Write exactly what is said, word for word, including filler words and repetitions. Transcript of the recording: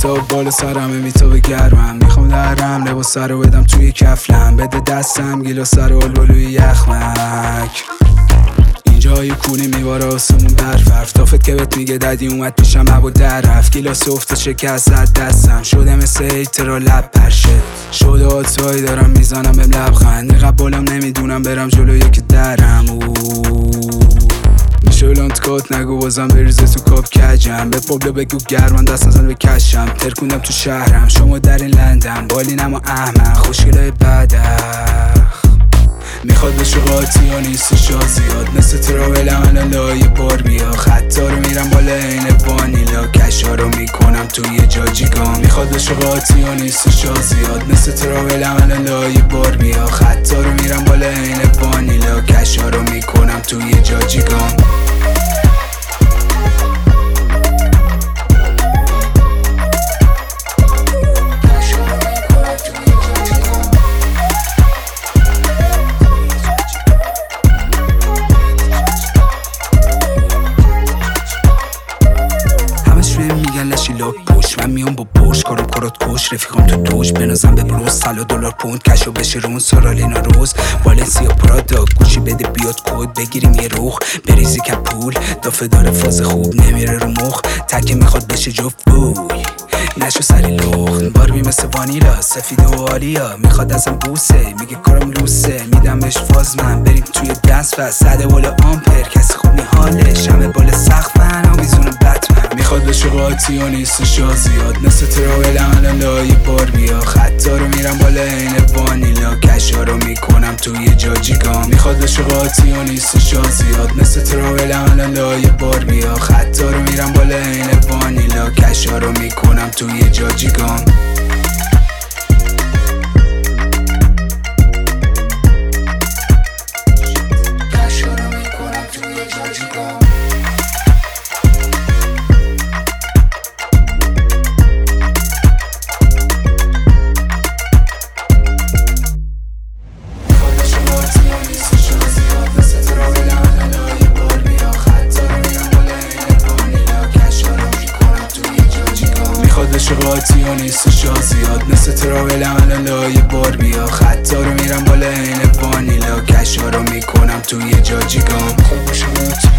آفتاب بالا سرمه میتابه گرمم، میخوام درم لباس رو بدم توی کفلم، بده دستم گیلاس رو الولوی یخمک. اینجای کونی میواره آسمون برف حرف تافت که بهت میگه ددی اومد پیشم ابو در رفت، گیلاس افته شکست از دستم شده مثل هیترا لب پرشه شده آتایی دارم میزنم بهم لبخند، نقب بالم نمیدونم برم جلو یکی درم میشه لانتکات نگو بازم بریزه تو کاب کجم، به پابلو بگو گرمان دست نزن به کشم، ترکوندم تو شهرم شما در این لندم بالینم و احمق خوشگلای بدخ میخواد بشه قاطی ها نیستش زیاد مثل تراول الان لایه بار بیا، خطا رو میرم بالا این وانیلا، کشا رو میکنم توی جاجیگام. میخواد بشه قاطی ها نیستش زیاد مثل تراول الان لایه بار بیا، خطا رو میرم بالا این وانیلا، کشا رو میکنم توی جاجیگام. میگن لشی لاک پوش، من میام با پوش کارم کارات کش، رفیقم تو دوش بنازم به بروز سالا دلار پوند کشو بشه رون سارالینا روز والنسیا پرادا گوشی بده بیاد کد بگیریم یه روخ بریزی که پول دافه داره فاز خوب نمیره رو مخ تکه میخواد بشه جفت بوی نشو سری لخن باربی مثل وانیلا سفید و عالیا میخواد ازم بوسه میگه کارم لوسه میدم بهش فاز من بریم توی دست و صده بالا آمپر کسی خوب نیحالش همه بالا سقف من آمیزون بتمن میخواد بشه قاطی و نیستش زیاد مثل تراول الان لایه بار بیا، خطا رو میرم بالا این وانیلا، کشا رو میکنم توی جاجیگام. میخواد بشه قاطی و نیستش زیاد مثل تراول الان لایه بار بیا، خطا رو میرم بالا این وانیلا، کشا رو میکنم توی جاجیگام. قاطی و نیستش زیاد مثل تراول الان لایه بار بیا، خطا رو میرم بالا این وانیلا، کشا رو میکنم توی جاجیگام.